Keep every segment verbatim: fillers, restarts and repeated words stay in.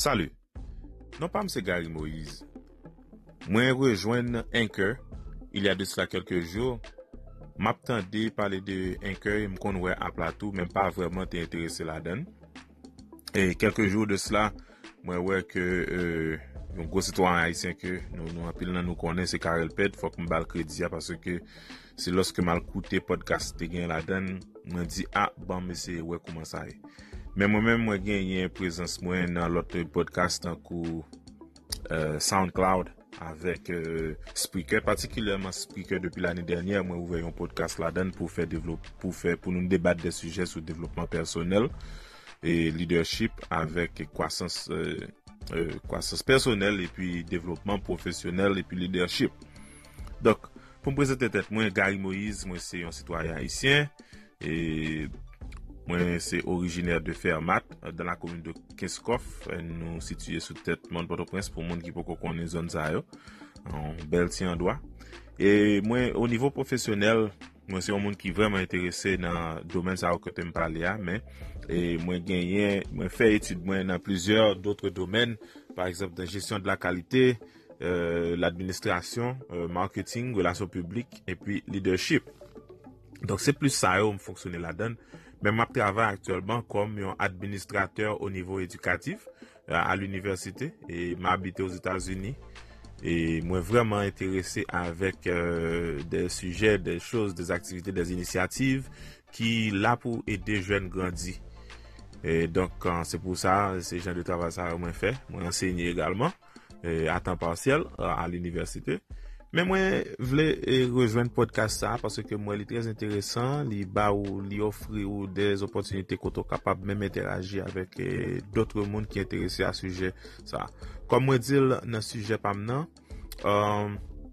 Salut, non pas M. Gary Moïse. Moi rejoindre Anchor il y a de cela quelques jours. M'attendais parler de Anchor, me connais à plateau, même pas vraiment t'intéresser là-dedans. Et quelques jours de cela, moi ouais que euh, un gros citoyen haïtien que nous nous appelons nous connaît c'est Karel Ped, faut que me balle crédit parce que c'est lorsque mal écouté podcast te gain là-dedans, me dit ah bon mais c'est ouais comment ça est. Mais moi-même moi gagné présence moi dans l'autre podcast en coup euh, SoundCloud avec euh, Spreaker, particulièrement Spreaker depuis l'année dernière, moi ouvert un podcast là-dedans pour faire développer pour faire pour nous débattre des sujets sur développement personnel et leadership avec croissance euh, euh, croissance personnelle et puis développement professionnel et puis leadership. Donc, pour me présenter tête moi Gary Moïse, moi c'est un citoyen haïtien et moi c'est originaire de Fermat dans la commune de Kinskov, nous situé sous tête monde Port-au-Prince pour monde qui peut connaître zone ça yo en bel tien droit. Et moi au niveau professionnel, moi c'est un monde qui vraiment intéressé dans le domaine ça que tu me parler là, mais et moi gagné moi fait études moi dans plusieurs d'autres domaines, par exemple dans gestion de la qualité, euh, l'administration, euh, marketing, relations publiques et puis leadership. Donc c'est plus ça yo me fonctionner là-dedans. Mais je travaille actuellement comme un administrateur au niveau éducatif euh, à l'université et m'habite aux États-Unis. Et moi vraiment intéressé avec euh, des sujets, des choses, des activités, des initiatives qui là pour aider jeunes grandir. Et donc euh, c'est pour ça ces gens de travail ça moi fait, moi enseigner également euh, à temps partiel euh, à l'université. Mais moi voulais rejoindre podcast ça parce que moi il est très intéressant, il ba ou il offre ou des opportunités qu'on est capable même interagir avec eh, d'autres monde qui intéressés à ce sujet ça. Comme moi dit dans sujet pas maintenant euh,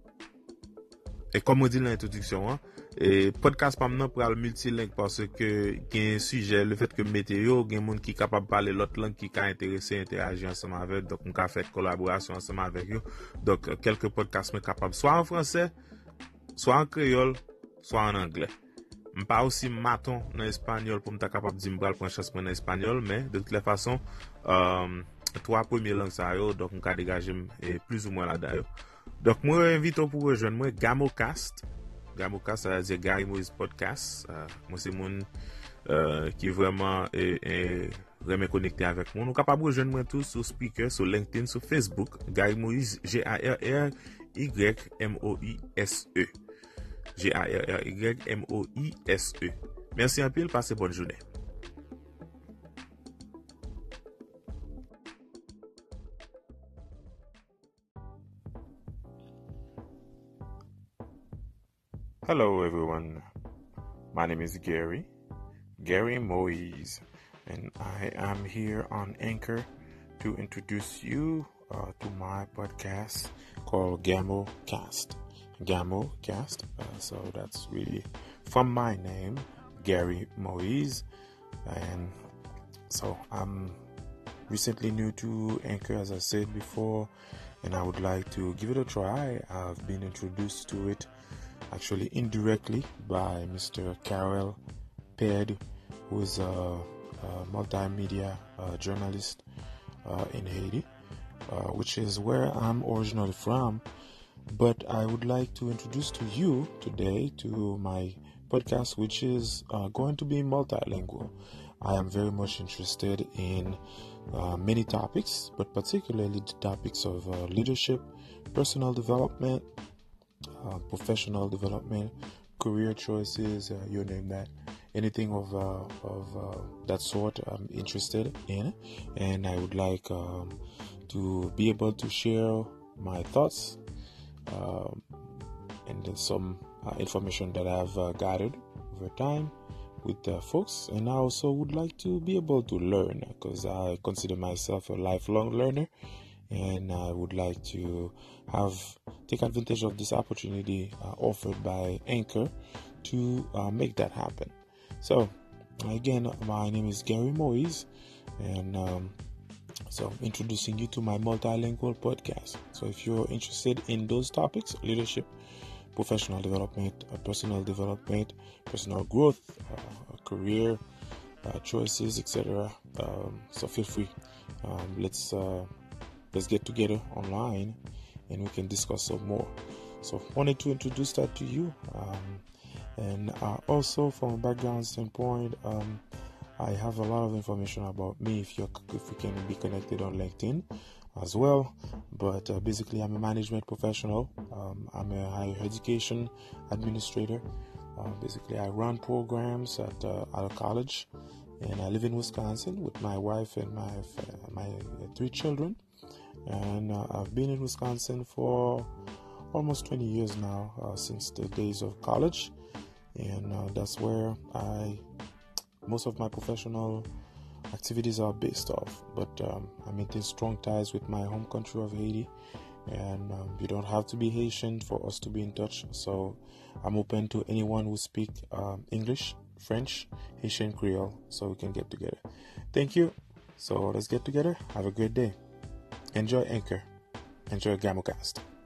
et comme moi dit dans l'introduction hein, et podcast pas maintenant pour le multilingue parce que il y a un sujet le fait que météo il y a monde qui capable parler l'autre langue qui est intéressé interagir ensemble avec donc on a fait collaboration ensemble avec eux donc quelques podcasts sont capables soit en français soit en créole soit en anglais m pas aussi maton en espagnol pour me capable dire me prendre chance en espagnol mais de toutes les façons euh, trois premières langues ça yo donc on a dégagé plus ou moins là-dedans donc moi invite pour rejoindre moi GamoCast. GamoCast, ça veut dire Gary Moïse Podcast. Euh, moi, c'est mon euh, qui vraiment est, est vraiment connecté avec moi. Nous sommes capables de rejoindre moi tous sur Spreaker, sur LinkedIn, sur Facebook. Gary Moïse, G A R R Y M O I S E. G A R R Y M O I S E. Merci un peu, passez bonne journée. Hello everyone, my name is Gary, Gary Moïse, and I am here on Anchor to introduce you uh, to my podcast called GamoCast. GamoCast, uh, so that's really from my name, Gary Moïse, and so I'm recently new to Anchor as I said before, and I would like to give it a try. I've been introduced to it actually indirectly by Mister Karel Ped, who is a, a multimedia uh, journalist uh, in Haiti, uh, which is where I'm originally from. But I would like to introduce to you today to my podcast, which is uh, going to be multilingual. I am very much interested in uh, many topics, but particularly the topics of uh, leadership, personal development, Uh, professional development, career choices, uh, you name that, anything of uh, of uh, that sort I'm interested in, and I would like um, to be able to share my thoughts um, and some uh, information that I've uh, gathered over time with uh, folks, and I also would like to be able to learn because I consider myself a lifelong learner. And I would like to have take advantage of this opportunity uh, offered by Anchor to uh, make that happen. So, again, my name is Gary Moïse, and um, so introducing you to my multilingual podcast. So, if you're interested in those topics, leadership, professional development, uh, personal development, personal growth, uh, career, uh, choices, et cetera. Um, so feel free. Um, let's uh, let's get together online, and we can discuss some more. So wanted to introduce that to you. Um, and uh, also from a background standpoint, um, I have a lot of information about me if you if we can be connected on LinkedIn as well. But uh, basically, I'm a management professional. Um, I'm a higher education administrator. Uh, basically, I run programs at uh, at a college, and I live in Wisconsin with my wife and my my three children. And uh, I've been in Wisconsin for almost twenty years now, uh, since the days of college, and uh, that's where I most of my professional activities are based off. But um, I maintain strong ties with my home country of Haiti, and um, you don't have to be Haitian for us to be in touch. So I'm open to anyone who speak um, English, French, Haitian, Creole, so we can get together. Thank you. So let's get together. Have a great day. Enjoy Anchor. Enjoy GamoCast.